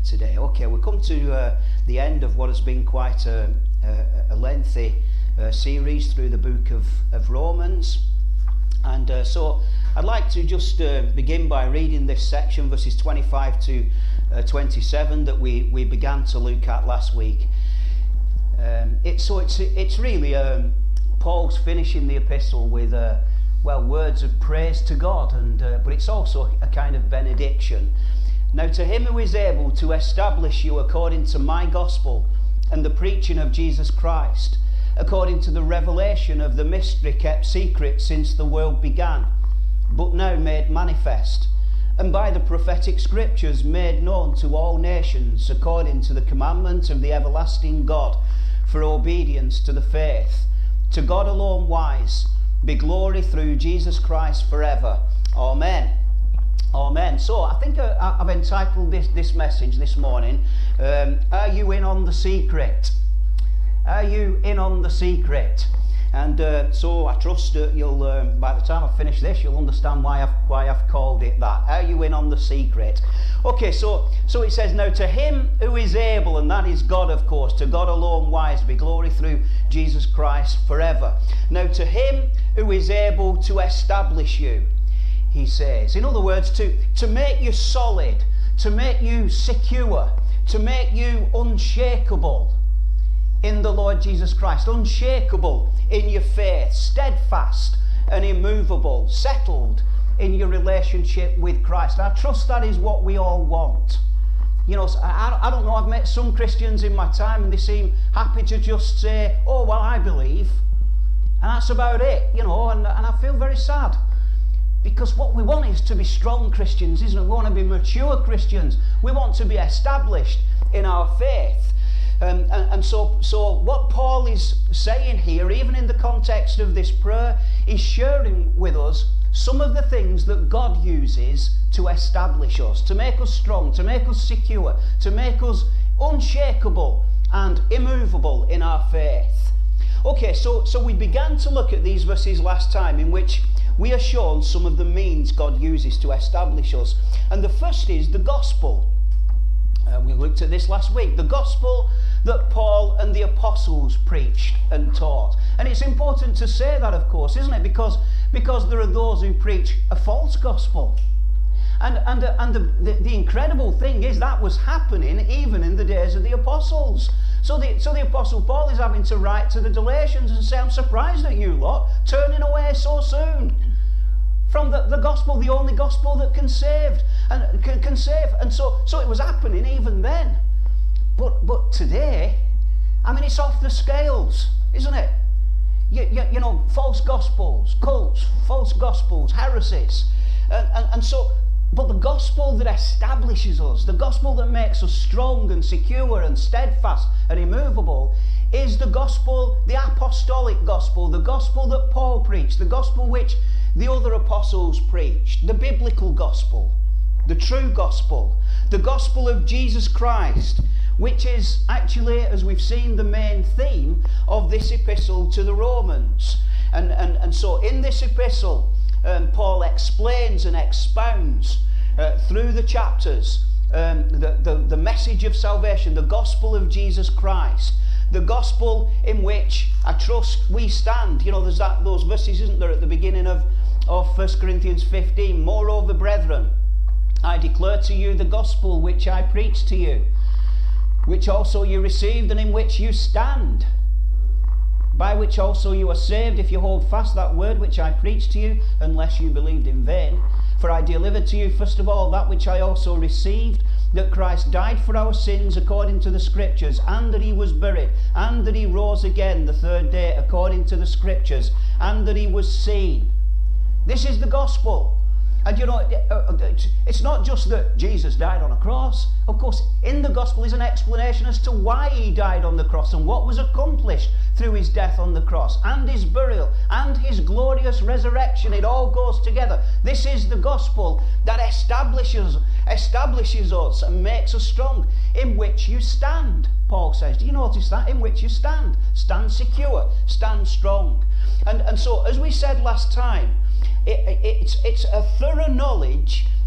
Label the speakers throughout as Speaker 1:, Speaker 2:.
Speaker 1: today. Okay, we come to the end of what has been quite a lengthy series through the book of Romans. And so I'd like to just begin by reading this section, verses 25 to 27, that we began to look at last week. It's really Paul's finishing the epistle with words of praise to God, but it's also a kind of benediction. Now, to him who is able to establish you according to my gospel and the preaching of Jesus Christ, according to the revelation of the mystery kept secret since the world began, but now made manifest, and by the prophetic scriptures made known to all nations, according to the commandment of the everlasting God, for obedience to the faith. To God alone wise, be glory through Jesus Christ forever. Amen. Amen. So I think I've entitled this message this morning, Are You In On The Secret? Are you in on the secret? And so I trust that you'll, by the time I finish this, you'll understand why I've called it that. Are you in on the secret? Okay, so it says, now to him who is able, and that is God, of course, to God alone wise, be glory through Jesus Christ forever. Now to him who is able to establish you, he says. In other words, to make you solid, to make you secure, to make you unshakable in the Lord Jesus Christ, unshakable in your faith, steadfast and immovable, settled in your relationship with Christ. I trust that is what we all want. You know, I don't know, I've met some Christians in my time and they seem happy to just say, oh, well, I believe. And that's about it, you know, and I feel very sad. Because what we want is to be strong Christians, isn't it? We want to be mature Christians. We want to be established in our faith. And so what Paul is saying here, even in the context of this prayer, is sharing with us some of the things that God uses to establish us, to make us strong, to make us secure, to make us unshakable and immovable in our faith. Okay, so we began to look at these verses last time, in which we are shown some of the means God uses to establish us. And the first is the gospel. We looked at this last week. The gospel that Paul and the apostles preached and taught. And it's important to say that, of course, isn't it? Because there are those who preach a false gospel. And the incredible thing is that was happening even in the days of the apostles. So the Apostle Paul is having to write to the Galatians and say, I'm surprised at you lot turning away so soon from the gospel, the only gospel that can save. And so it was happening even then. But today, I mean, it's off the scales, isn't it? You know, false gospels, cults, false gospels, heresies. But the gospel that establishes us, the gospel that makes us strong and secure and steadfast and immovable, is the gospel, the apostolic gospel, the gospel that Paul preached, the gospel which the other apostles preached, the biblical gospel, the true gospel, the gospel of Jesus Christ, which is actually, as we've seen, the main theme of this epistle to the Romans. And so in this epistle, Paul explains and expounds through the chapters the message of salvation, the gospel of Jesus Christ, the gospel in which I trust we stand. You know, there's those verses, isn't there, at the beginning of 1 Corinthians 15. Moreover, brethren, I declare to you the gospel which I preached to you, which also you received and in which you stand, by which also you are saved, if you hold fast that word which I preached to you, unless you believed in vain. For I delivered to you first of all that which I also received, that Christ died for our sins according to the Scriptures, and that he was buried, and that he rose again the third day according to the Scriptures, and that he was seen. This is the gospel. And you know, it's not just that Jesus died on a cross. Of course, in the gospel is an explanation as to why he died on the cross and what was accomplished through his death on the cross and his burial and his glorious resurrection. It all goes together. This is the gospel that establishes us and makes us strong, in which you stand, Paul says. Do you notice that? In which you stand. Stand secure. Stand strong. And so, as we said last time, it's a thorough knowledge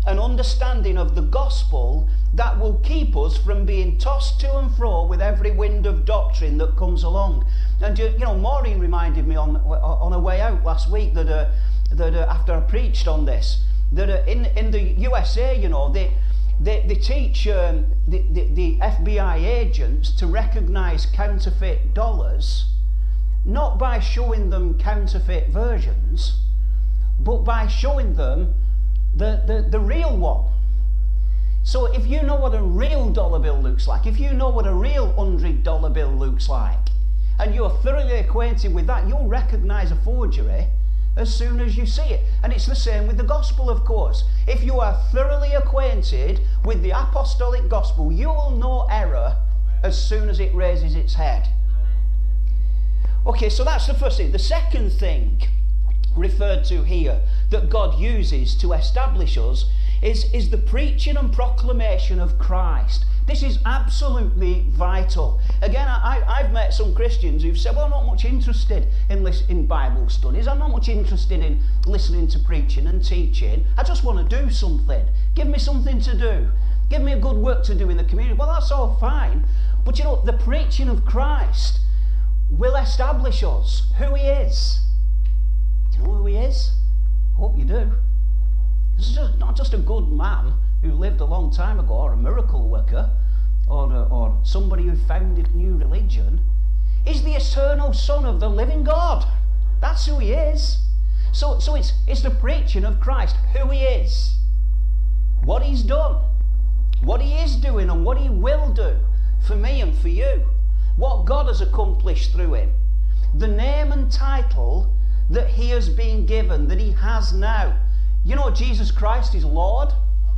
Speaker 1: an understanding of the gospel that will keep us from being tossed to and fro with every wind of doctrine that comes along. And you know, Maureen reminded me on her way out last week that after I preached on this, that in the USA, you know, they teach the FBI agents to recognize counterfeit dollars, not by showing them counterfeit versions, but by showing them the real one. So if you know what a real dollar bill looks like, if you know what a real $100 bill looks like, and you're thoroughly acquainted with that, you'll recognize a forgery as soon as you see it. And it's the same with the gospel, of course. If you are thoroughly acquainted with the apostolic gospel, you will know error as soon as it raises its head. Okay, so that's the first thing. The second thing referred to here that God uses to establish us is the preaching and proclamation of Christ. This is absolutely vital. Again, I've met some Christians who've said, well, I'm not much interested in Bible studies. I'm not much interested in listening to preaching and teaching. I just want to do something. Give me something to do. Give me a good work to do in the community. Well, that's all fine. But you know, the preaching of Christ will establish us, who he is. Do you know who he is? I hope you do. He's not just a good man who lived a long time ago, or a miracle worker, or somebody who founded a new religion. He's the eternal Son of the living God. That's who he is. So it's the preaching of Christ, who he is, what he's done, what he is doing, and what he will do for me and for you, what God has accomplished through him, the name and title that he has been given, that he has now. You know, Jesus Christ is Lord.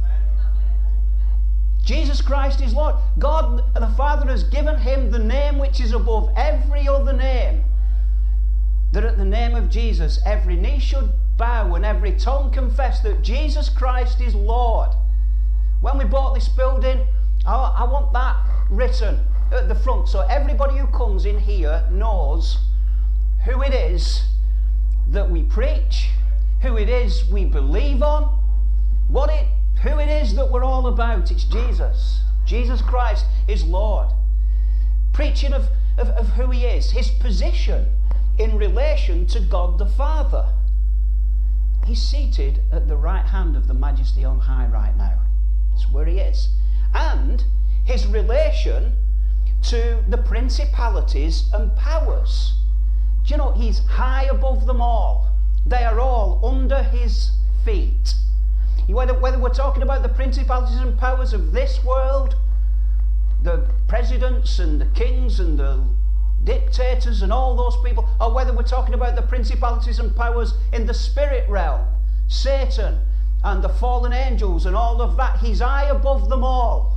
Speaker 1: Jesus Christ is Lord. God the Father has given him the name which is above every other name, that at the name of Jesus every knee should bow and every tongue confess that Jesus Christ is Lord. When we bought this building, I want that written at the front, so everybody who comes in here knows who it is that we preach, who it is we believe on, who it is that we're all about. It's Jesus. Jesus Christ is Lord. Preaching of who he is, his position in relation to God the Father. He's seated at the right hand of the Majesty on high right now. That's where he is. And his relation to the principalities and powers. Do you know, he's high above them all. They are all under his feet. Whether we're talking about the principalities and powers of this world, the presidents and the kings and the dictators and all those people, or whether we're talking about the principalities and powers in the spirit realm, Satan and the fallen angels and all of that, he's high above them all.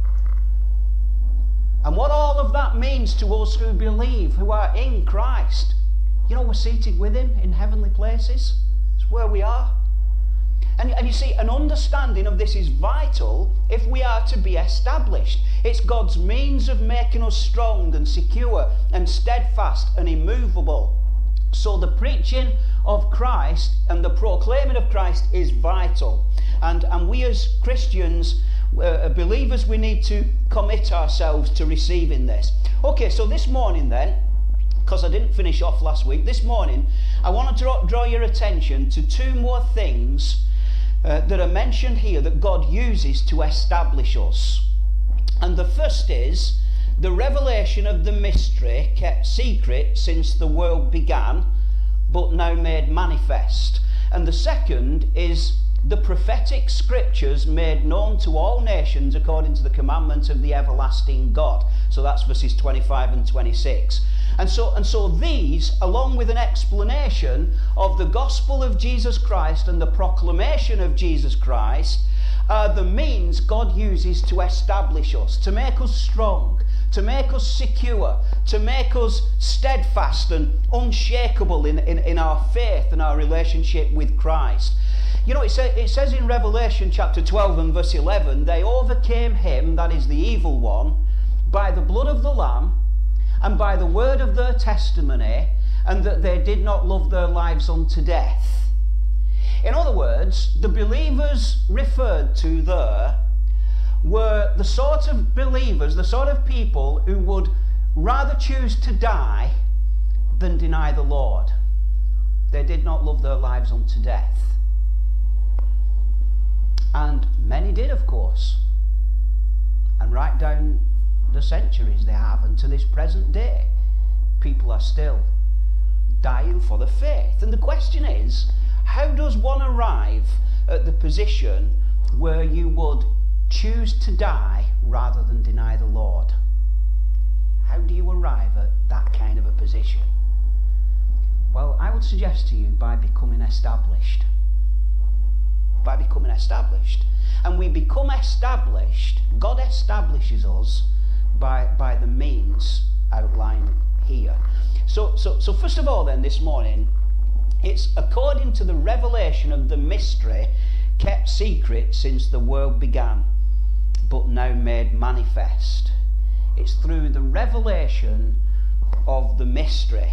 Speaker 1: And what all of that means to us who believe, who are in Christ, you know, we're seated with him in heavenly places. It's where we are. And you see, an understanding of this is vital if we are to be established. It's God's means of making us strong and secure and steadfast and immovable. So the preaching of Christ and the proclaiming of Christ is vital. And we as Christians, believers, we need to commit ourselves to receiving this. Okay, so this morning then, because I didn't finish off last week, this morning I want to draw your attention to two more things that are mentioned here that God uses to establish us. And the first is the revelation of the mystery kept secret since the world began, but now made manifest. And the second is the prophetic scriptures made known to all nations according to the commandment of the everlasting God. So that's verses 25 and 26. And so these, along with an explanation of the gospel of Jesus Christ and the proclamation of Jesus Christ, are the means God uses to establish us, to make us strong, to make us secure, to make us steadfast and unshakable in our faith and our relationship with Christ. You know, it says in Revelation chapter 12 and verse 11, they overcame him, that is the evil one, by the blood of the Lamb and by the word of their testimony, and that they did not love their lives unto death. In other words, the believers referred to there were the sort of believers, the sort of people who would rather choose to die than deny the Lord. They did not love their lives unto death. And many did, of course. And right down the centuries they have, and to this present day, people are still dying for the faith. And the question is, how does one arrive at the position where you would choose to die rather than deny the Lord? How do you arrive at that kind of a position? Well, I would suggest to you by becoming established. By becoming established. And we become established, God establishes us by the means outlined here. So first of all then this morning, it's according to the revelation of the mystery kept secret since the world began, but now made manifest. It's through the revelation of the mystery.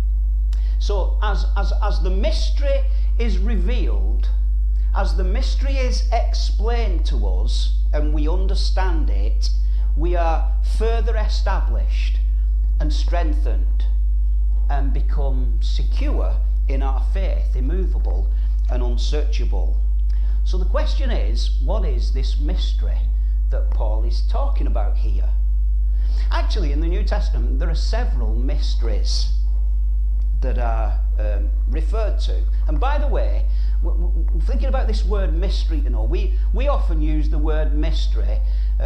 Speaker 1: So as the mystery is revealed, as the mystery is explained to us and we understand it, we are further established and strengthened and become secure in our faith, immovable and unsearchable. So the question is, what is this mystery that Paul is talking about here? Actually, in the New Testament, there are several mysteries that are referred to. And by the way, thinking about this word mystery, you know, we often use the word mystery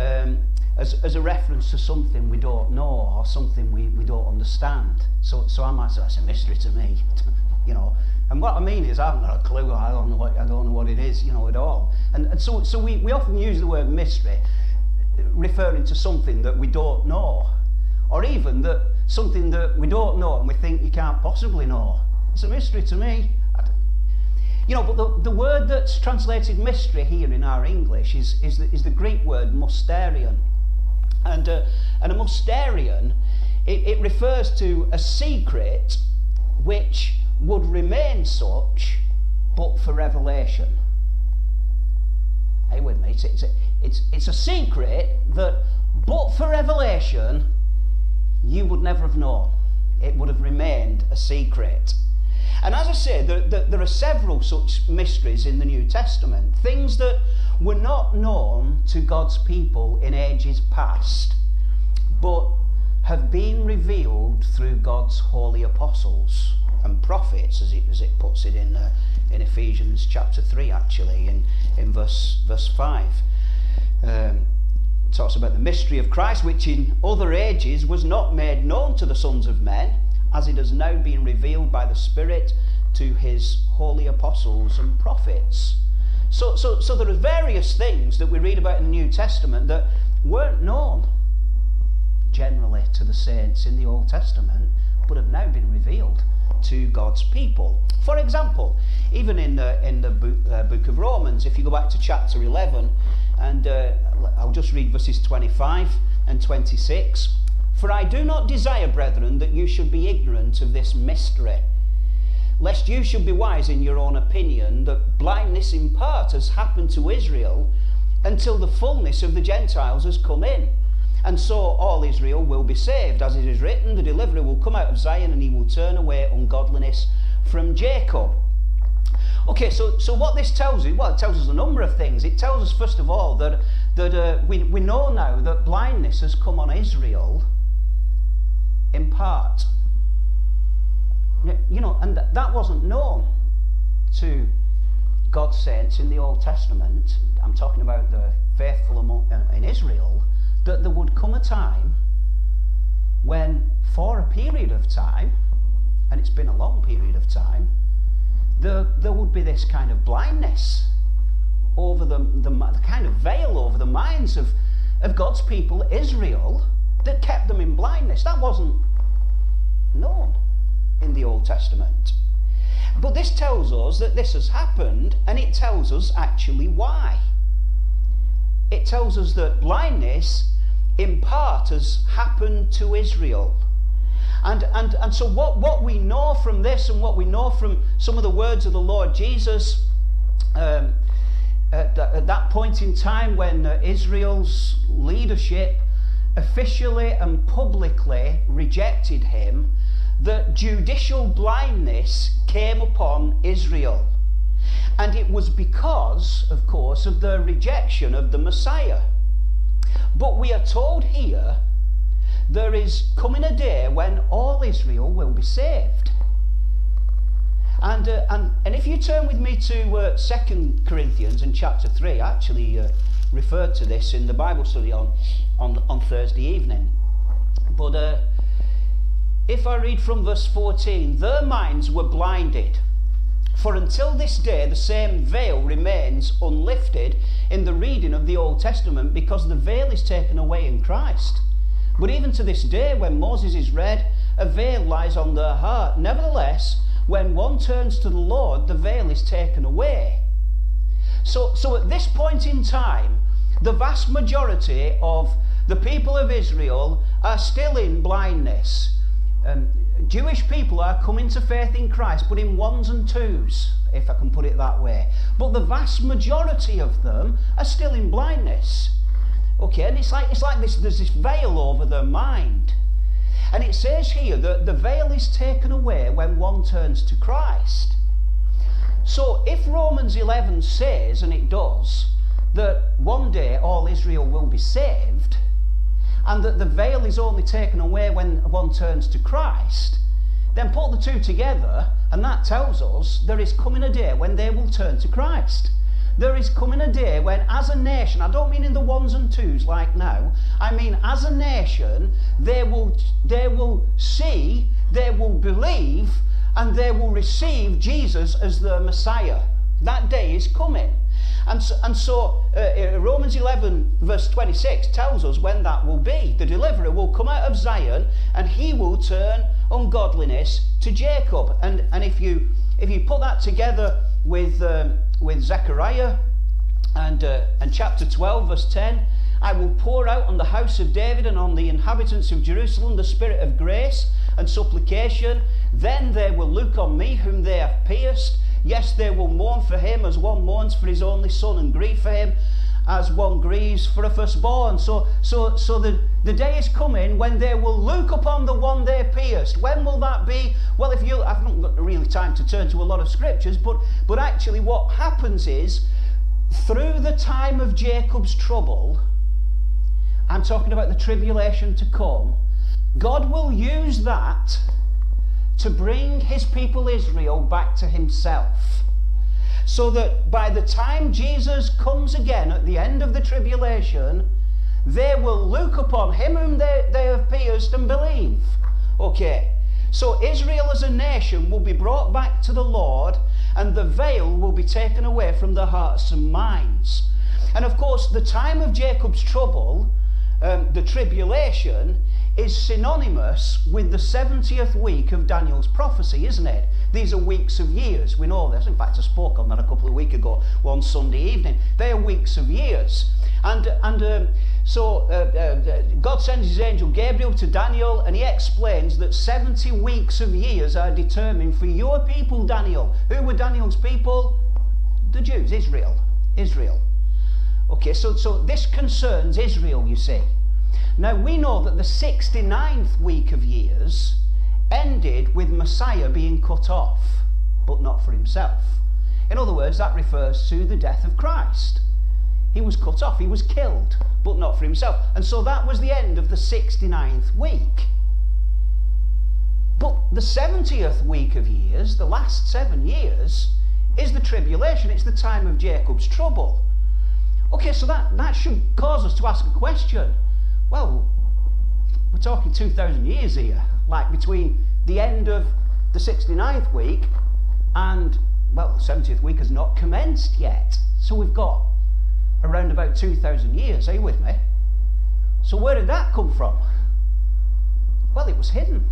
Speaker 1: as a reference to something we don't know or something we don't understand. So I might say, that's a mystery to me, you know. And what I mean is, I haven't got a clue. I don't know what it is, you know, at all. And so we often use the word mystery, referring to something that we don't know, or even that something that we don't know and we think you can't possibly know. It's a mystery to me. You know, but the word that's translated mystery here in our English is the Greek word mysterion. And a mysterion, it refers to a secret which would remain such but for revelation. Are you with me? It's a secret that but for revelation you would never have known. It would have remained a secret. And as I say, there are several such mysteries in the New Testament, things that were not known to God's people in ages past, but have been revealed through God's holy apostles and prophets, as it puts it in Ephesians chapter 3, actually, in verse 5. It talks about the mystery of Christ, which in other ages was not made known to the sons of men, as it has now been revealed by the Spirit to his holy apostles and prophets. So there are various things that we read about in the New Testament that weren't known generally to the saints in the Old Testament, but have now been revealed to God's people. For example, even in the book of Romans, if you go back to chapter 11, and I'll just read verses 25 and 26. For I do not desire, brethren, that you should be ignorant of this mystery, lest you should be wise in your own opinion, that blindness in part has happened to Israel until the fullness of the Gentiles has come in. And so all Israel will be saved. As it is written, the deliverer will come out of Zion and he will turn away ungodliness from Jacob. Okay, so what this tells us, well, it tells us a number of things. It tells us, first of all, that we know now that blindness has come on Israel in part. You know, and that wasn't known to God's saints in the Old Testament. I'm talking about the faithful in Israel, that there would come a time when, for a period of time, and it's been a long period of time, there would be this kind of blindness over the kind of veil over the minds of God's people, Israel, that kept them in blindness. That wasn't known in the Old Testament. But this tells us that this has happened, and it tells us actually why. It tells us that blindness in part has happened to Israel. And so what we know from this, and what we know from some of the words of the Lord Jesus, at that point in time when Israel's leadership officially and publicly rejected him, that judicial blindness came upon Israel. And it was because, of course, of the rejection of the Messiah. But we are told here there is coming a day when all Israel will be saved. And if you turn with me to 2 Corinthians in chapter 3, I actually referred to this in the Bible study on Thursday evening. But if I read from verse 14, their minds were blinded. For until this day the same veil remains unlifted in the reading of the Old Testament, because the veil is taken away in Christ. But even to this day, when Moses is read, a veil lies on their heart. Nevertheless, when one turns to the Lord, the veil is taken away. So at this point in time, the vast majority of the people of Israel are still in blindness. Jewish people are coming to faith in Christ, but in ones and twos, if I can put it that way. But the vast majority of them are still in blindness. Okay, and it's like this, there's this veil over their mind. And it says here that the veil is taken away when one turns to Christ. So if Romans 11 says, and it does, that one day all Israel will be saved, and that the veil is only taken away when one turns to Christ, then put the two together, and that tells us there is coming a day when they will turn to Christ. There is coming a day when, as a nation, I don't mean in the ones and twos like now, I mean as a nation, they will see, they will believe, and they will receive Jesus as their Messiah. That day is coming. And so Romans 11 verse 26 tells us when that will be. The deliverer will come out of Zion, and he will turn ungodliness to Jacob. And if you put that together with Zechariah and chapter 12 verse 10, I will pour out on the house of David and on the inhabitants of Jerusalem the spirit of grace and supplication. Then they will look on me whom they have pierced. Yes, they will mourn for him as one mourns for his only son, and grieve for him as one grieves for a firstborn. So the day is coming when they will look upon the one they pierced. When will that be? Well, I've not got really time to turn to a lot of scriptures, but actually what happens is, through the time of Jacob's trouble, I'm talking about the tribulation to come, God will use that to bring his people Israel back to himself. So that by the time Jesus comes again at the end of the tribulation, they will look upon him whom they have pierced and believe. Okay, so Israel as a nation will be brought back to the Lord, and the veil will be taken away from their hearts and minds. And of course, the time of Jacob's trouble, the tribulation, is synonymous with the 70th week of Daniel's prophecy, isn't it? These are weeks of years. We know this. In fact, I spoke on that a couple of weeks ago, one Sunday evening. They are weeks of years. So God sends his angel Gabriel to Daniel, and he explains that 70 weeks of years are determined for your people, Daniel. Who were Daniel's people? The Jews, Israel. Okay, so this concerns Israel, you see. Now, we know that the 69th week of years ended with Messiah being cut off, but not for himself. In other words, that refers to the death of Christ. He was cut off, he was killed, but not for himself. And so that was the end of the 69th week. But the 70th week of years, the last 7 years, is the tribulation. It's the time of Jacob's trouble. Okay, so that should cause us to ask a question. Well, we're talking 2,000 years here, like between the end of the 69th week and, well, the 70th week has not commenced yet. So we've got around about 2,000 years. Are you with me? So where did that come from? Well, it was hidden.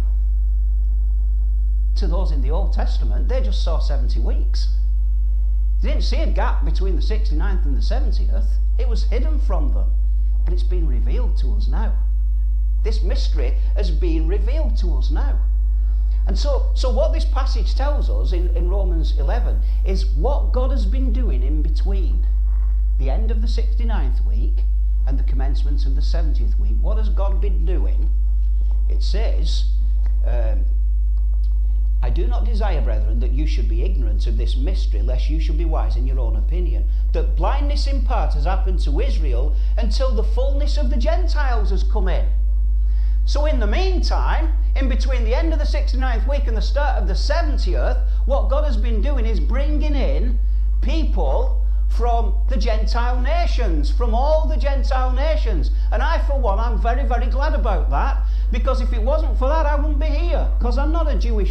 Speaker 1: To those in the Old Testament, they just saw 70 weeks. They didn't see a gap between the 69th and the 70th. It was hidden from them. But it's been revealed to us now. This mystery has been revealed to us now. And so what this passage tells us in Romans 11 is what God has been doing in between the end of the 69th week and the commencement of the 70th week. What has God been doing? It says, I do not desire, brethren, that you should be ignorant of this mystery, lest you should be wise in your own opinion, that blindness in part has happened to Israel until the fullness of the Gentiles has come in. So in the meantime, in between the end of the 69th week and the start of the 70th, what God has been doing is bringing in people from the Gentile nations, from all the Gentile nations. And I, for one, I'm very, very glad about that, because if it wasn't for that, I wouldn't be here, because I'm not Jewish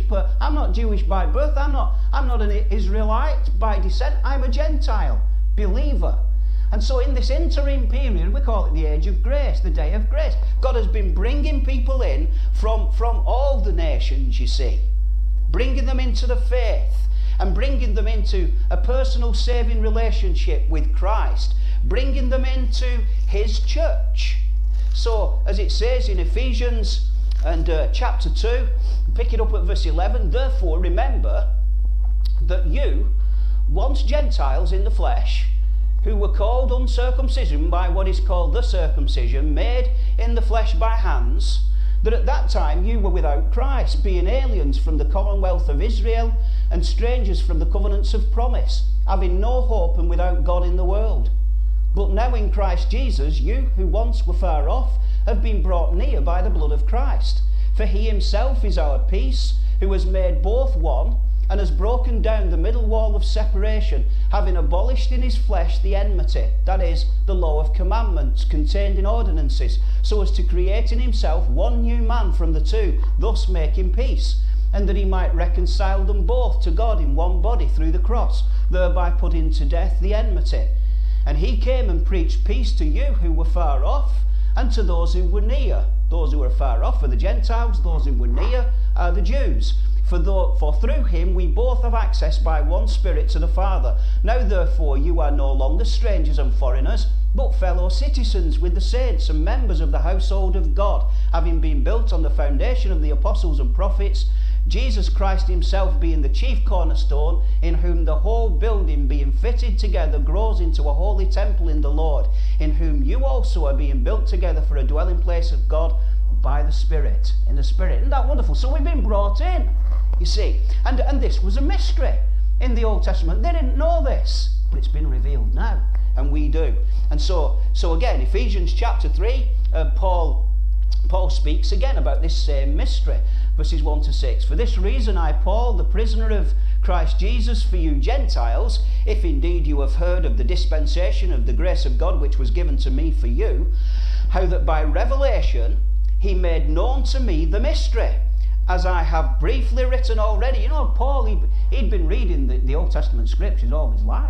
Speaker 1: by birth, I'm not an Israelite by descent, I'm a Gentile believer. And so in this interim period, we call it the age of grace, the day of grace. God has been bringing people in from all the nations, you see, bringing them into the faith and bringing them into a personal saving relationship with Christ, bringing them into his church. So, as it says in Ephesians and chapter 2, pick it up at verse 11, therefore remember that you, once Gentiles in the flesh, who were called uncircumcision by what is called the circumcision, made in the flesh by hands, that at that time you were without Christ, being aliens from the commonwealth of Israel and strangers from the covenants of promise, having no hope and without God in the world. But now in Christ Jesus, you who once were far off have been brought near by the blood of Christ. For he himself is our peace, who has made both one, and has broken down the middle wall of separation, having abolished in his flesh the enmity, that is, the law of commandments contained in ordinances, so as to create in himself one new man from the two, thus making peace, and that he might reconcile them both to God in one body through the cross, thereby putting to death the enmity. And he came and preached peace to you who were far off, and to those who were near. Those who were far off are the Gentiles, those who were near are the Jews. For through him we both have access by one Spirit to the Father. Now therefore you are no longer strangers and foreigners, but fellow citizens with the saints and members of the household of God, having been built on the foundation of the apostles and prophets, Jesus Christ himself being the chief cornerstone, in whom the whole building being fitted together grows into a holy temple in the Lord, in whom you also are being built together for a dwelling place of God by the Spirit, in the Spirit. Isn't that wonderful? So we've been brought in, you see. And this was a mystery in the Old Testament. They didn't know this, but it's been revealed now, and we do. And so again, Ephesians chapter 3, Paul speaks again about this same mystery. Verses 1 to 6. For this reason I, Paul, the prisoner of Christ Jesus, for you Gentiles, if indeed you have heard of the dispensation of the grace of God which was given to me for you, how that by revelation he made known to me the mystery, as I have briefly written already. You know, Paul, he'd been reading the Old Testament scriptures all his life,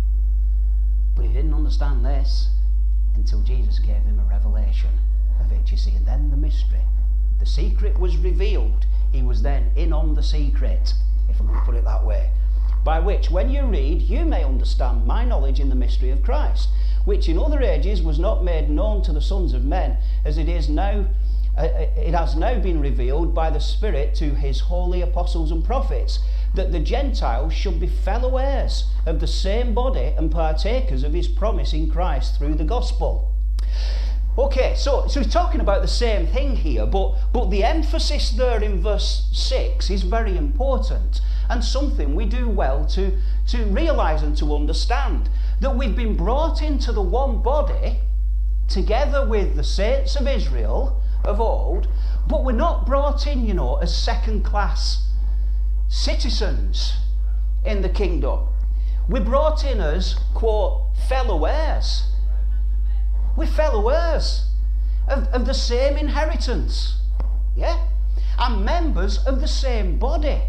Speaker 1: but he didn't understand this until Jesus gave him a revelation of it, you see. And then the mystery, the secret was revealed. He was then in on the secret, if I'm going to put it that way, by which when you read you may understand my knowledge in the mystery of Christ, which in other ages was not made known to the sons of men, as it is now. It has now been revealed by the Spirit to his holy apostles and prophets, that the Gentiles should be fellow heirs of the same body and partakers of his promise in Christ through the gospel. Okay, so he's talking about the same thing here, but the emphasis there in verse 6 is very important, and something we do well to realise and to understand, that we've been brought into the one body together with the saints of Israel of old, but we're not brought in, you know, as second-class citizens in the kingdom. We're brought in as, quote, fellow heirs. We're fellow heirs of the same inheritance, yeah, and members of the same body.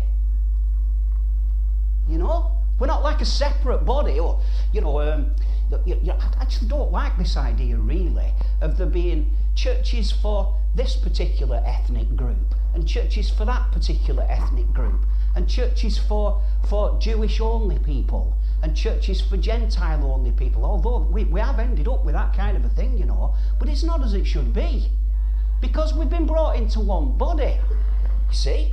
Speaker 1: You know, we're not like a separate body, or I actually don't like this idea really of there being churches for this particular ethnic group, and churches for that particular ethnic group, and churches for Jewish only people, and churches for Gentile only people, although we have ended up with that kind of a thing, you know, but it's not as it should be, because we've been brought into one body, you see.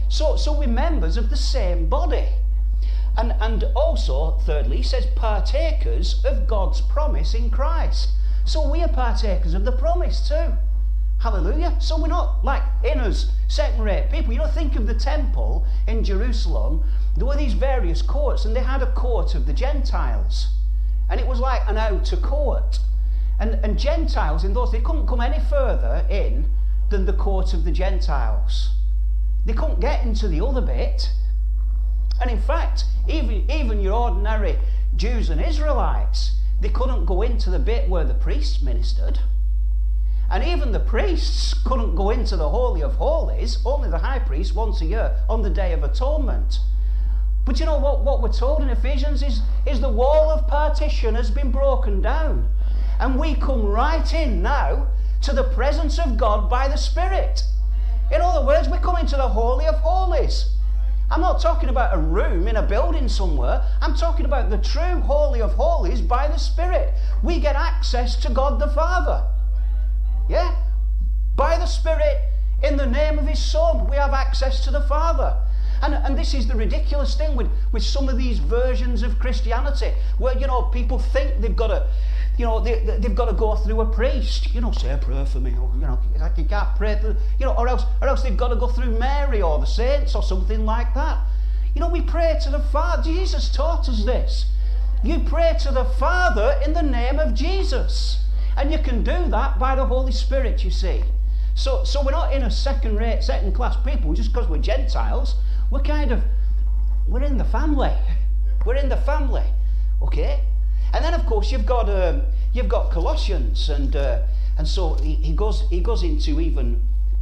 Speaker 1: So we're members of the same body. And also, thirdly, he says partakers of God's promise in Christ. So we are partakers of the promise too. Hallelujah. So we're not like inners, second-rate people. You know, think of the temple in Jerusalem. There were these various courts, and they had a court of the Gentiles. And it was like an outer court. And Gentiles in those, they couldn't come any further in than the court of the Gentiles. They couldn't get into the other bit. And in fact, even your ordinary Jews and Israelites, they couldn't go into the bit where the priests ministered. And even the priests couldn't go into the Holy of Holies, only the high priest once a year on the Day of Atonement. But you know what we're told in Ephesians is the wall of partition has been broken down. And we come right in now to the presence of God by the Spirit. In other words, we come into the Holy of Holies. I'm not talking about a room in a building somewhere. I'm talking about the true Holy of Holies by the Spirit. We get access to God the Father. Yeah? By the Spirit, in the name of His Son, we have access to the Father. And this is the ridiculous thing with some of these versions of Christianity, where, you know, people think they've got to, you know, they've got to go through a priest. You know, say a prayer for me, or, you know, like you can't pray, you know, or else they've got to go through Mary or the saints or something like that. You know, we pray to the Father. Jesus taught us this. You pray to the Father in the name of Jesus. And you can do that by the Holy Spirit, you see. So we're not in a second-rate, second-class people just because we're Gentiles. We're in the family. We're in the family, okay? And then, of course, you've got Colossians, and so he goes into even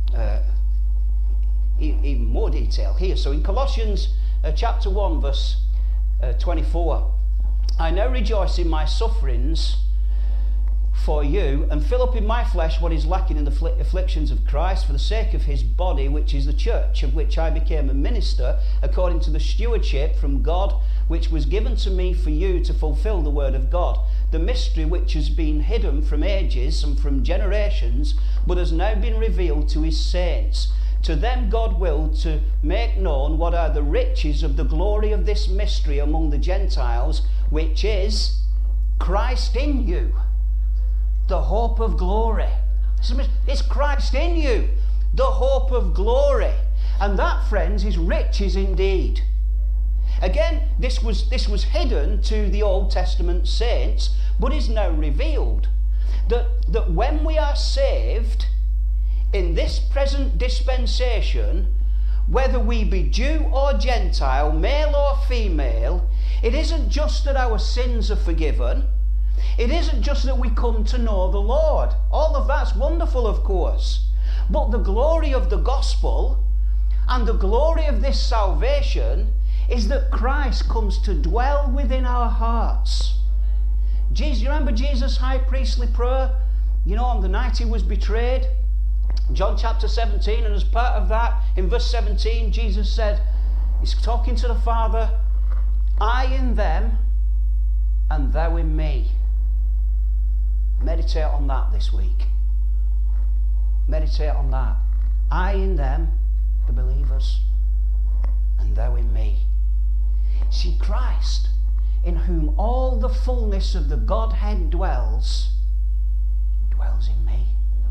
Speaker 1: more detail here. So in Colossians chapter 1, verse 24, I now rejoice in my sufferings for you, and fill up in my flesh what is lacking in the afflictions of Christ for the sake of his body, which is the church, of which I became a minister according to the stewardship from God, which was given to me for you to fulfill the word of God, the mystery which has been hidden from ages and from generations, but has now been revealed to his saints. To them God willed to make known what are the riches of the glory of this mystery among the Gentiles, which is Christ in you, the hope of glory. It's Christ in you, the hope of glory. And that, friends, is riches indeed. Again, this was hidden to the Old Testament saints, but is now revealed. That when we are saved in this present dispensation, whether we be Jew or Gentile, male or female, it isn't just that our sins are forgiven. It isn't just that we come to know the Lord. All of that's wonderful, of course. But the glory of the gospel and the glory of this salvation is that Christ comes to dwell within our hearts. Jesus, you remember Jesus' high priestly prayer? You know, on the night he was betrayed? John chapter 17, and as part of that, in verse 17, Jesus said, he's talking to the Father, I in them, and thou in me. Meditate on that this week. Meditate on that. I in them, the believers, and thou in me. See, Christ, in whom all the fullness of the Godhead dwells in me.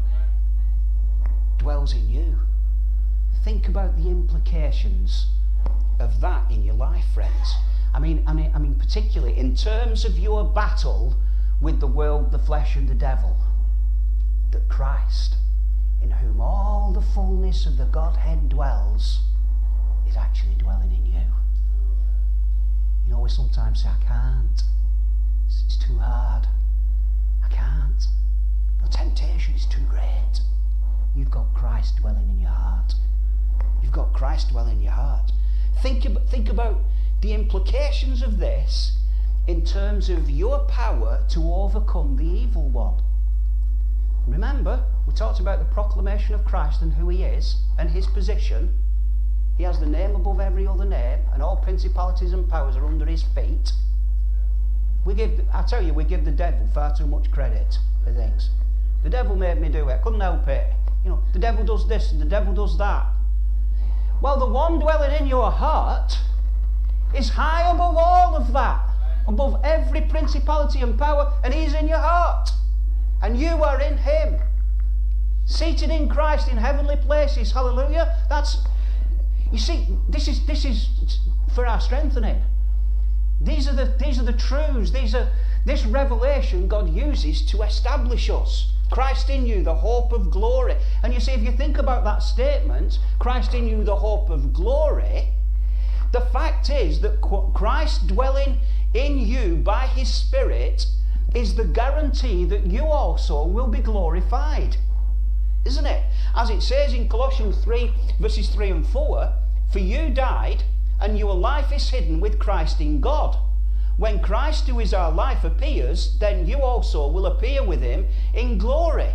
Speaker 1: Dwells in you. Think about the implications of that in your life, friends. I mean, particularly in terms of your battle with the world, the flesh, and the devil. That Christ, in whom all the fullness of the Godhead dwells, is actually dwelling in you. You know, we sometimes say, I can't. It's too hard. I can't. The temptation is too great. You've got Christ dwelling in your heart. You've got Christ dwelling in your heart. Think about the implications of this in terms of your power to overcome the evil one. Remember, we talked about the proclamation of Christ and who he is and his position. He has the name above every other name, and all principalities and powers are under his feet. We give the devil far too much credit for things. The devil made me do it. I couldn't help it. You know, the devil does this and the devil does that. Well, the one dwelling in your heart is high above all of that, above every principality and power, and he's in your heart. And you are in him, seated in Christ in heavenly places. Hallelujah. You see, this is for our strengthening. These are the truths. This revelation God uses to establish us. Christ in you, the hope of glory. And you see, if you think about that statement, Christ in you, the hope of glory, the fact is that Christ dwelling in you by his Spirit is the guarantee that you also will be glorified. Isn't it? As it says in Colossians 3, verses 3 and 4, for you died, and your life is hidden with Christ in God. When Christ, who is our life, appears, then you also will appear with him in glory.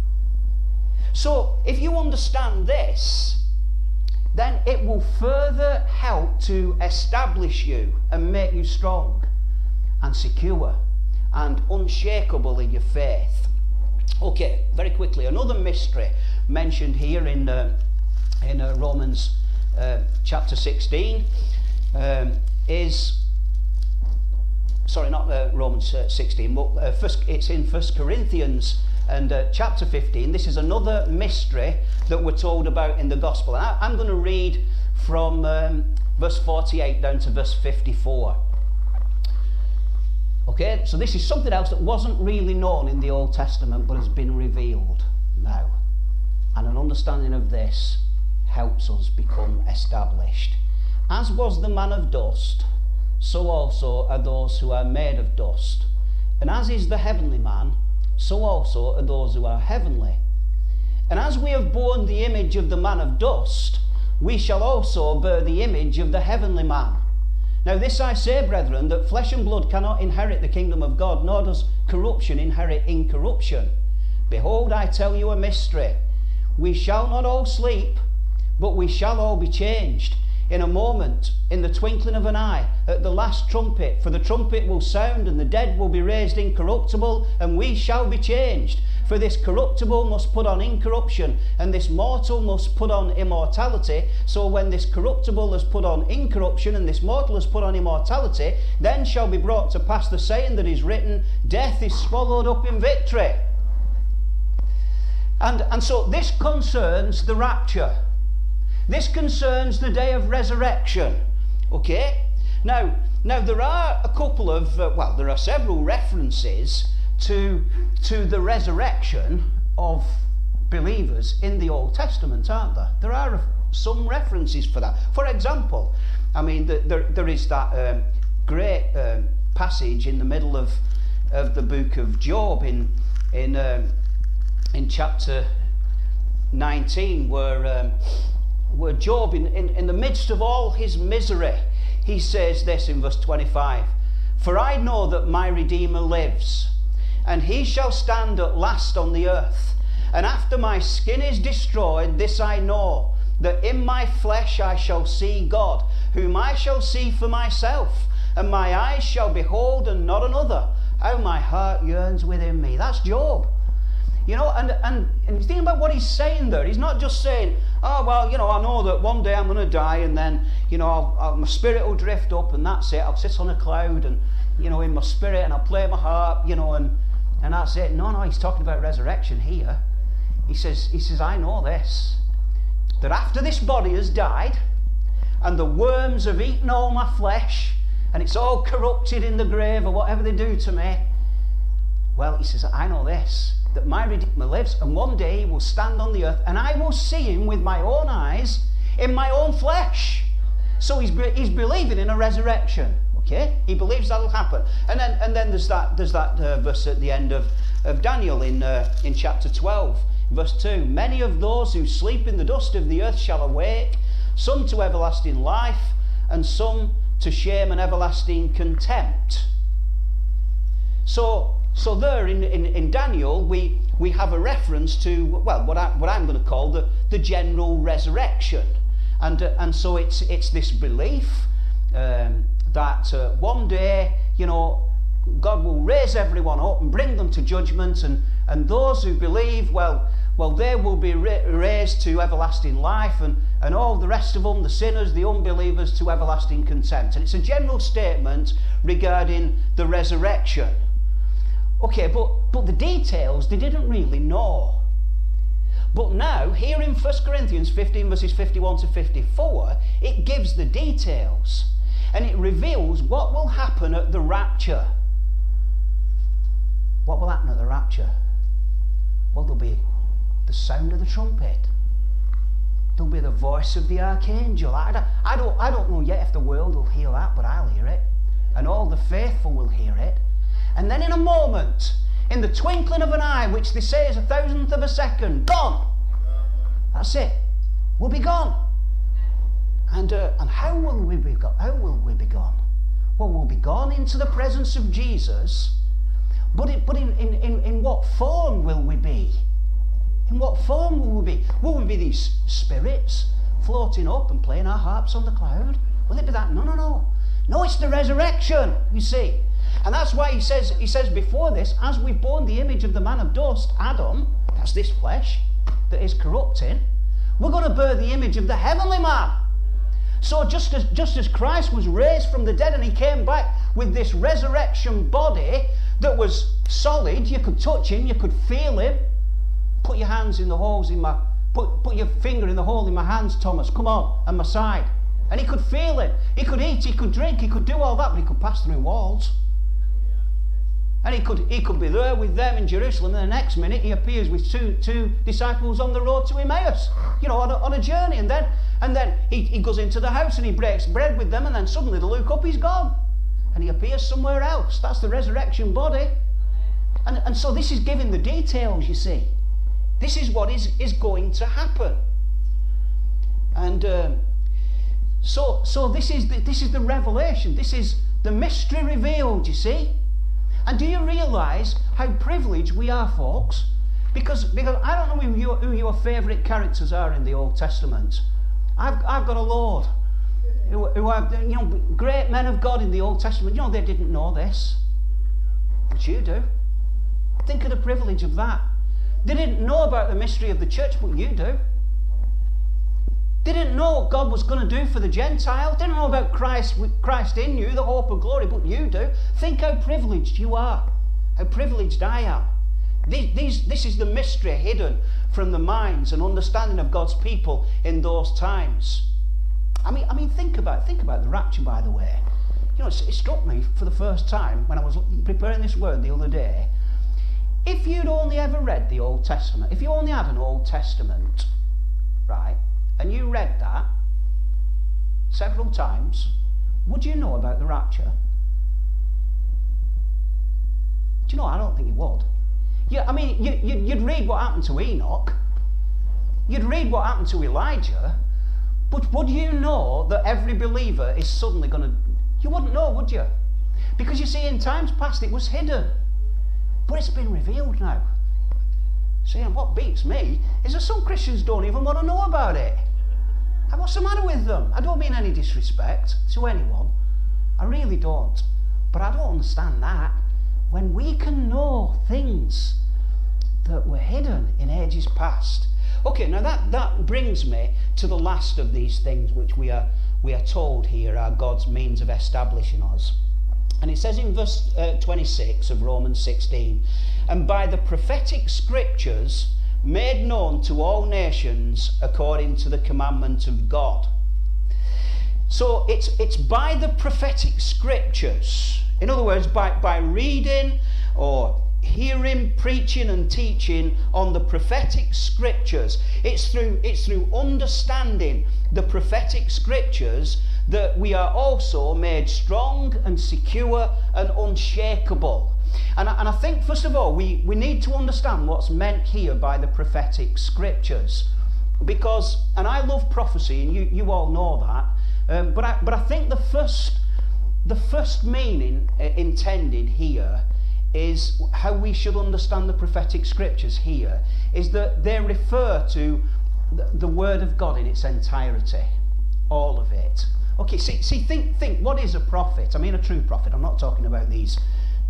Speaker 1: So, if you understand this, then it will further help to establish you and make you strong and secure and unshakable in your faith. Okay, very quickly, another mystery mentioned here in Romans chapter 16 is, sorry, not Romans 16, but it's in 1 Corinthians and chapter 15. This is another mystery that we're told about in the gospel. And I'm going to read from verse 48 down to verse 54. Okay, so this is something else that wasn't really known in the Old Testament but has been revealed now. And an understanding of this helps us become established. As was the man of dust, so also are those who are made of dust. And as is the heavenly man, so also are those who are heavenly. And as we have borne the image of the man of dust, we shall also bear the image of the heavenly man. Now this I say, brethren, that flesh and blood cannot inherit the kingdom of God, nor does corruption inherit incorruption. Behold, I tell you a mystery. We shall not all sleep, but we shall all be changed. In a moment, in the twinkling of an eye, at the last trumpet. For the trumpet will sound, and the dead will be raised incorruptible, and we shall be changed. For this corruptible must put on incorruption, and this mortal must put on immortality. So when this corruptible has put on incorruption, and this mortal has put on immortality, then shall be brought to pass the saying that is written, death is swallowed up in victory. And so this concerns the rapture. This concerns the day of resurrection. Okay? Now there are a couple of, there are several references to the resurrection of believers in the Old Testament, aren't there? There are some references for that. For example, I mean, there is that great passage in the middle of the book of Job in chapter 19 where Job, in the midst of all his misery, he says this in verse 25, for I know that my Redeemer lives, and he shall stand at last on the earth. And after my skin is destroyed, this I know, that in my flesh I shall see God, whom I shall see for myself, and my eyes shall behold and not another. How my heart yearns within me. That's Job. You know, and you think about what he's saying there. He's not just saying, oh, well, you know, I know that one day I'm going to die, and then, you know, my spirit will drift up, and that's it. I'll sit on a cloud, and, you know, in my spirit, and I'll play my harp, you know, and that's it. No, he's talking about resurrection here. He says, I know this, that after this body has died, and the worms have eaten all my flesh, and it's all corrupted in the grave, or whatever they do to me, well, he says, I know this, that my Redeemer lives, and one day he will stand on the earth, and I will see him with my own eyes in my own flesh. So he's believing in a resurrection. Okay, he believes that'll happen. And then there's that verse at the end of Daniel in chapter 12, verse 2. Many of those who sleep in the dust of the earth shall awake, some to everlasting life, and some to shame and everlasting contempt. So there in Daniel we have a reference to, well, what I'm going to call the general resurrection, and so it's this belief that one day, you know, God will raise everyone up and bring them to judgment, and those who believe, well, well, they will be raised to everlasting life, and all the rest of them, the sinners, the unbelievers, to everlasting contempt. And it's a general statement regarding the resurrection. Okay, but the details they didn't really know. But now, here in 1 Corinthians 15 verses 51 to 54, it gives the details. And it reveals what will happen at the rapture. What will happen at the rapture? Well, there'll be the sound of the trumpet. There'll be the voice of the archangel. I don't know yet if the world will hear that, but I'll hear it. And all the faithful will hear it. And then in a moment, in the twinkling of an eye, which they say is 1,000th of a second, gone. That's it. We'll be gone. And how will we be gone? How will we be gone? Well, we'll be gone into the presence of Jesus. But in what form will we be? In what form will we be? Will we be these spirits floating up and playing our harps on the cloud? Will it be that? No. No, it's the resurrection, you see. And that's why he says before this, as we've borne the image of the man of dust, Adam, that's this flesh that is corrupting, we're going to bear the image of the heavenly man. So just as Christ was raised from the dead and he came back with this resurrection body that was solid, you could touch him, you could feel him. Put your hands in the holes in my... Put your finger in the hole in my hands, Thomas. Come on, and my side. And he could feel it. He could eat, he could drink, he could do all that, but he could pass through walls. And he could be there with them in Jerusalem, and the next minute he appears with two disciples on the road to Emmaus, on a journey. And then he goes into the house and he breaks bread with them, and then suddenly they look up, he's gone. And he appears somewhere else. That's the resurrection body. And so this is giving the details, you see. This is what is going to happen. And so this is the revelation. This is the mystery revealed, you see. And do you realise how privileged we are, folks? Because I don't know who your favourite characters are in the Old Testament. I've got a load who are great men of God in the Old Testament. They didn't know this, but you do. Think of the privilege of that. They didn't know about the mystery of the church, but you do. They didn't know what God was going to do for the Gentile. They didn't know about Christ in you, the hope of glory, but you do. Think how privileged you are. How privileged I am. This is the mystery hidden from the minds and understanding of God's people in those times. I mean, think about the rapture, by the way. It struck me for the first time when I was preparing this word the other day. If you'd only ever read the Old Testament, if you only had an Old Testament, right, and you read that several times, would you know about the rapture? Do you know, I don't think you would. You'd read what happened to Enoch. You'd read what happened to Elijah. But would you know that every believer is suddenly going to... You wouldn't know, would you? Because you see, in times past it was hidden. But it's been revealed now. See, and what beats me is that some Christians don't even want to know about it. And what's the matter with them? I don't mean any disrespect to anyone. I really don't. But I don't understand that. When we can know things that were hidden in ages past. Okay, now that brings me to the last of these things which we are told here are God's means of establishing us. And it says in verse 26 of Romans 16, and by the prophetic scriptures made known to all nations according to the commandment of God. So it's by the prophetic scriptures. In other words, by reading or hearing, preaching and teaching on the prophetic scriptures. It's through understanding the prophetic scriptures that we are also made strong and secure and unshakable. And I think, first of all, we need to understand what's meant here by the prophetic scriptures. Because, and I love prophecy, and you all know that, but I think the first meaning intended here is how we should understand the prophetic scriptures here, is that they refer to the word of God in its entirety, all of it. Okay, see, think, what is a prophet? I mean a true prophet. I'm not talking about these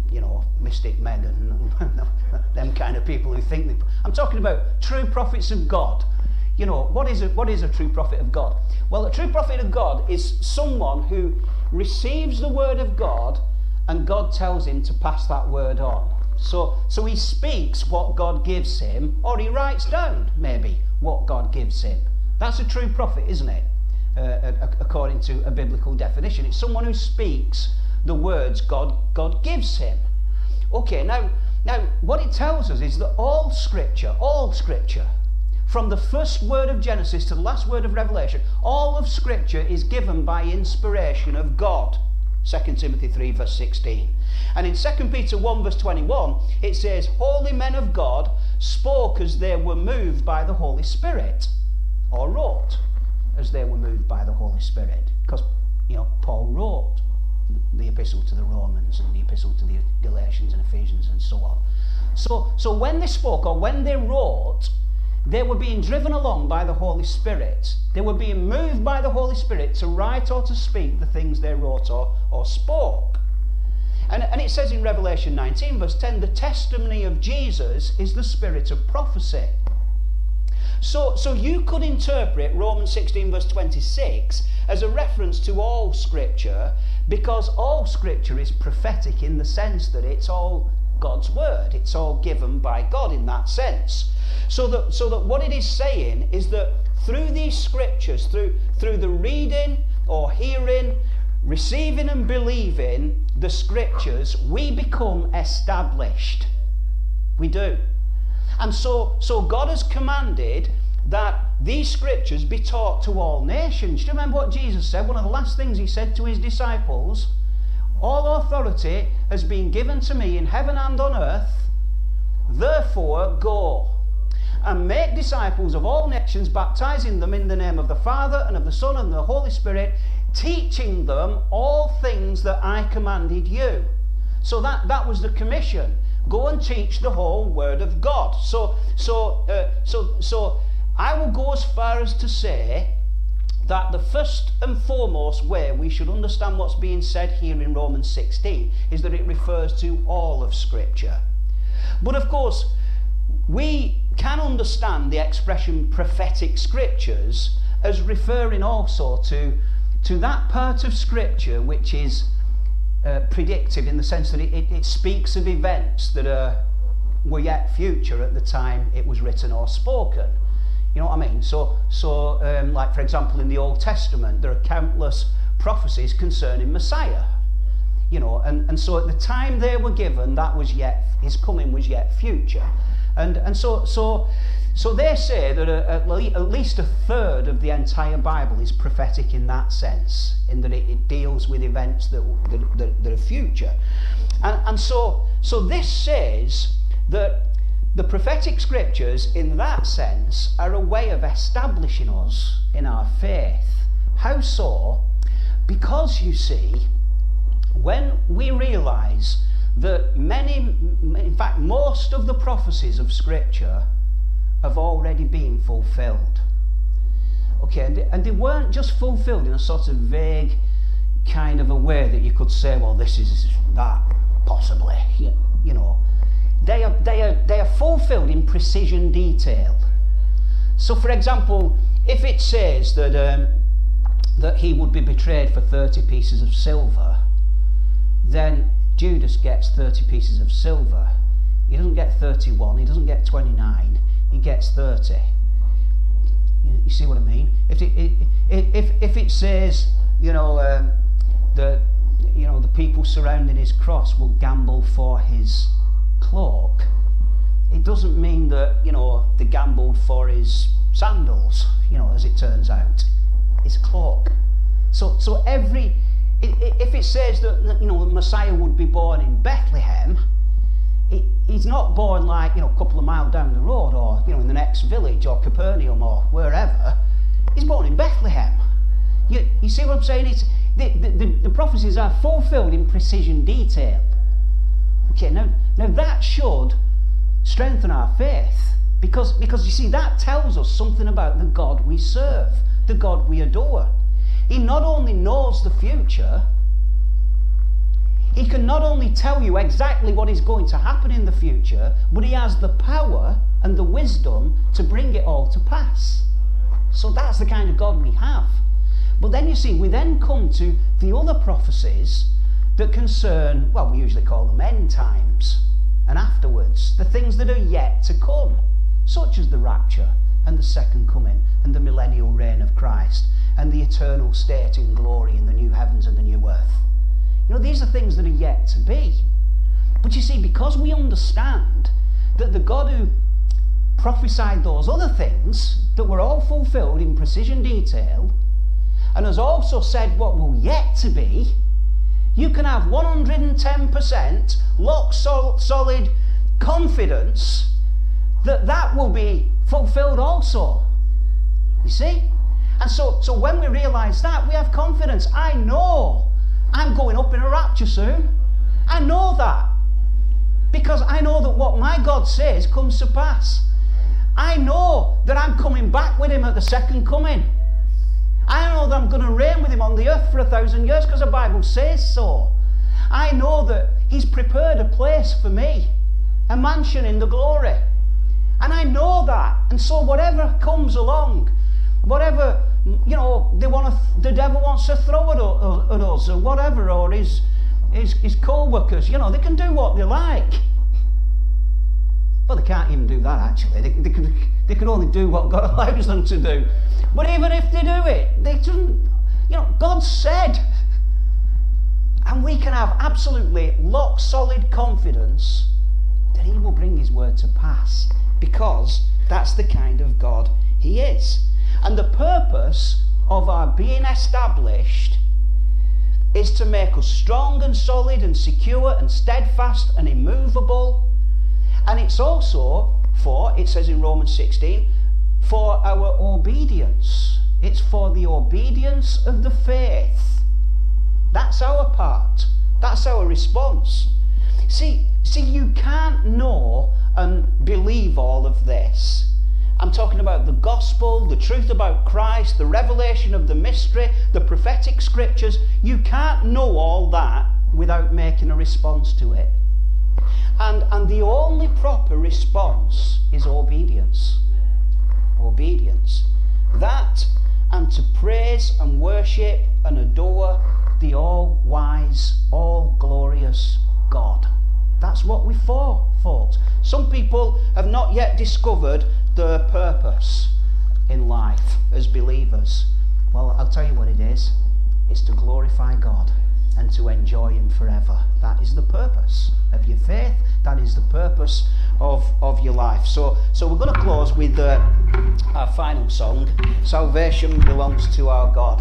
Speaker 1: Mystic Meg and them kind of people who think I'm talking about true prophets of God. What is a true prophet of God? Well, a true prophet of God is someone who receives the word of God and God tells him to pass that word on. So he speaks what God gives him, or he writes down maybe what God gives him. That's a true prophet, isn't it? According to a biblical definition. It's someone who speaks the words God gives him. Okay, now what it tells us is that all scripture, from the first word of Genesis to the last word of Revelation, all of scripture is given by inspiration of God. 2 Timothy 3 verse 16. And in 2 Peter 1 verse 21, it says, holy men of God spoke as they were moved by the Holy Spirit, or wrote as they were moved by the Holy Spirit. Because, Paul wrote the epistle to the Romans and the epistle to the Galatians and Ephesians and so on. So when they spoke or when they wrote, they were being driven along by the Holy Spirit. They were being moved by the Holy Spirit to write or to speak the things they wrote or spoke. And it says in Revelation 19 verse 10, the testimony of Jesus is the spirit of prophecy. So you could interpret Romans 16 verse 26 as a reference to all scripture, because all scripture is prophetic in the sense that it's all God's word. It's all given by God in that sense. So that what it is saying is that through these scriptures, through the reading or hearing, receiving and believing the scriptures, we become established. We do. And so God has commanded that these scriptures be taught to all nations. Do you remember what Jesus said? One of the last things he said to his disciples, all authority has been given to me in heaven and on earth, therefore go and make disciples of all nations, baptizing them in the name of the Father and of the Son and the Holy Spirit, teaching them all things that I commanded you. So that was the commission. Go and teach the whole word of God. So I will go as far as to say that the first and foremost way we should understand what's being said here in Romans 16 is that it refers to all of Scripture. But of course, we can understand the expression prophetic scriptures as referring also to that part of Scripture which is predictive, in the sense that it speaks of events that were yet future at the time it was written or spoken. You know what I mean? So like for example in the Old Testament there are countless prophecies concerning Messiah. And so at the time they were given, that was yet, his coming was yet future. And so they say that at least a third of the entire Bible is prophetic in that sense, in that it deals with events that are future. And so this says that the prophetic scriptures in that sense are a way of establishing us in our faith. How so? Because you see, when we realise that in fact most of the prophecies of Scripture have already been fulfilled. Okay, and they weren't just fulfilled in a sort of vague kind of a way that you could say, well, this is that, possibly, you know. They are fulfilled in precision detail. So for example, if it says that he would be betrayed for 30 pieces of silver, then Judas gets 30 pieces of silver. He doesn't get 31, he doesn't get 29, he gets 30. You see what I mean? If it says, that the people surrounding his cross will gamble for his cloak, it doesn't mean that they gambled for his sandals, as it turns out. His cloak. So if it says that the Messiah would be born in Bethlehem, he's not born like a couple of miles down the road, or in the next village, or Capernaum, or wherever. He's born in Bethlehem. You see what I'm saying? It's the prophecies are fulfilled in precision detail. Okay, now that should strengthen our faith, because you see, that tells us something about the God we serve, the God we adore. He not only knows the future, He can not only tell you exactly what is going to happen in the future, but he has the power and the wisdom to bring it all to pass. So that's the kind of God we have. But then you see, we then come to the other prophecies that concern, well, we usually call them end times, and afterwards, the things that are yet to come, such as the rapture and the second coming and the millennial reign of Christ and the eternal state in glory in the new heavens and the new earth. You know, these are things that are yet to be. But you see, because we understand that the God who prophesied those other things that were all fulfilled in precision detail and has also said what will yet to be, you can have 110% solid confidence that that will be fulfilled also. You see? And so when we realise that, we have confidence. I know I'm going up in a rapture soon. I know that. Because I know that what my God says comes to pass. I know that I'm coming back with him at the second coming. I know that I'm going to reign with him on the earth for 1,000 years because the Bible says so. I know that he's prepared a place for me, a mansion in the glory. And I know that. And so whatever comes along, whatever, you know, the devil wants to throw at us or whatever, or his co-workers, you know, they can do what they like. Well, they can't even do that, actually. They can only do what God allows them to do. But even if they do it, they shouldn't, you know, God said. And we can have absolutely solid confidence that he will bring his word to pass, because that's the kind of God he is. And the purpose of our being established is to make us strong and solid and secure and steadfast and immovable. And it's also for, it says in Romans 16, for our obedience. It's for the obedience of the faith. That's our part. That's our response. See, you can't know and believe all of this. I'm talking about the gospel, the truth about Christ, the revelation of the mystery, the prophetic scriptures. You can't know all that without making a response to it. And the only proper response is obedience. Obedience. That, and to praise and worship and adore the all-wise, all-glorious God. That's what we're for, folks. Some people have not yet discovered their purpose in life as believers. Well, I'll tell you what it is. It's to glorify God and to enjoy him forever. That is the purpose of your faith. That is the purpose of your life. So we're going to close with our final song, Salvation Belongs to Our God.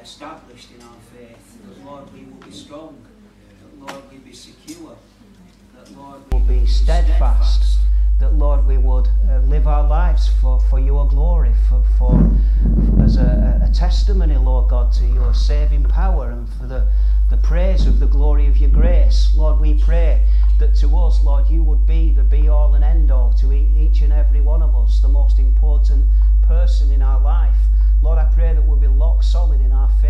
Speaker 1: established in our faith, that Lord, we will be strong, that Lord, we be secure, that Lord, we will be steadfast, that Lord, we would live our lives for your glory, for as a testimony, Lord God, to your saving power and for the praise of the glory of your grace. Lord, we pray that to us, Lord, you would be the be-all and end-all to each and every one of us, the most important person in our life. Lord, I pray that we'll be lock solid in our